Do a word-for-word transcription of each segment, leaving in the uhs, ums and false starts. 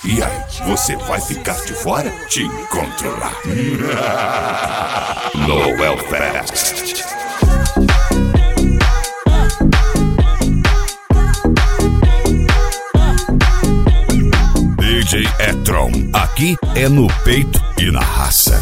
E aí, você vai ficar de fora? Te encontro lá. Noel Fest. D J E-Tron, aqui é no peito e na raça.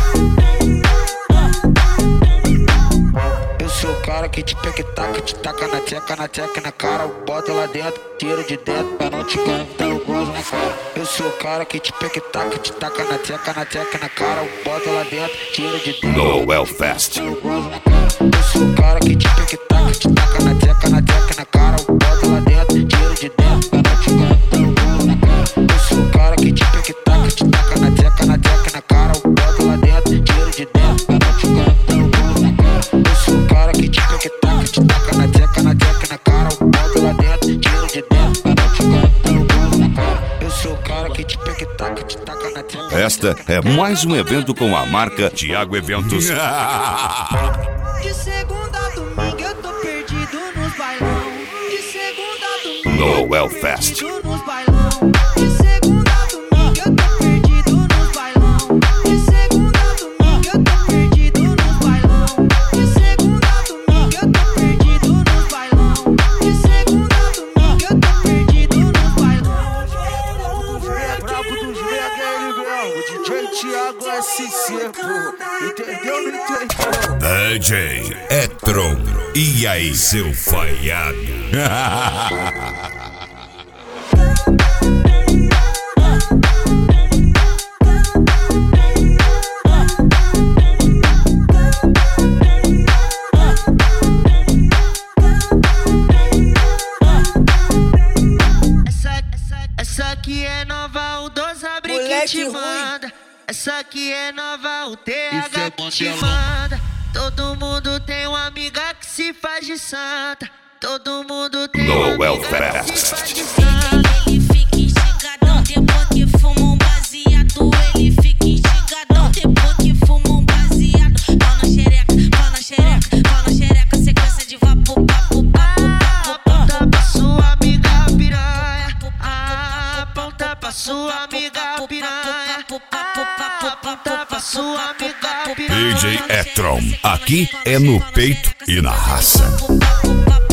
Eu sou o cara que te pega e taca, te taca na tcheca, na tcheca na cara, bota lá dentro, tira de dentro pra não te cantar o gozo na cara. Eu sou o cara que te pega e taca, te taca na tcheca, na tcheca na cara, bota lá dentro, tira de dentro. Noel Fest. Eu sou o cara que te pega e taca, te taca na tcheca, na tcheca na cara, bota lá dentro, tira de dentro pra não te cantar o gozo na cara. Eu sou o cara que te pega e taca, te taca na tcheca, na tcheca na cara, bota lá dentro, tira de dentro pra não te cantar o gozo na cara. Eu sou o cara que te pega e taca, te taca na tcheca, na tcheca na cara, bota lá dentro, tira de dentro pra não te cantar o gozo na cara. Eu sou o cara que te pega e taca, te taca na tcheca. Esta é mais um evento com a marca Thiago Eventos. De segunda a domingo eu tô perdido nos bailão. De segunda a domingo Noel Fest. nos bailão. De segunda a domingo eu tô perdido nos bailão. De segunda a domingo eu tô perdido nos bailão. De segunda a domingo eu tô perdido nos bailão. De segunda a domingo eu tô perdido nos bailão. É brabo dos mega, ele mesmo. O D J Thiago S C, pô. Entendeu? Não entendeu? D J E-Tron. E aí, seu falhado? Essa, essa, essa aqui é nova, o dois abre que Moleque te ruim. manda. Essa aqui é nova, o T H que te manda. Todo mundo tem uma amiga que se faz de santa. Todo mundo tem uma Noel amiga que se Fest. faz de santa. Ele fica instigadão depois que fuma um baseado. Ele fica instigadão depois que fuma um baseado. Pau na xereca, pau na xereca, pau na xereca, sequência de vapo, papo, papo, papo, Aponta pra sua amiga piranha. Aponta pra sua amiga piranha. Aponta pra sua amiga piranha. D J E-Tron, aqui é no peito e na raça. papo, papo, papo.